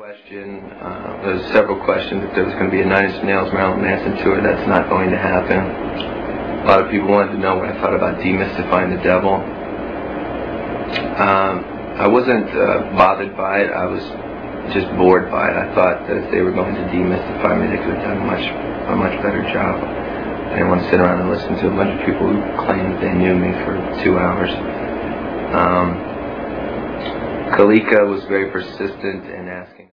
question. There was several questions if there was going to be a Nine Inch Nails Marilyn Manson tour. That's not going to happen. A lot of people wanted to know what I thought about demystifying the devil. I wasn't bothered by it. I was just bored by it. I thought that if they were going to demystify me, they could have done a much better job. I didn't want to sit around and listen to a bunch of people who claimed they knew me for 2 hours. Kalika was very persistent in asking.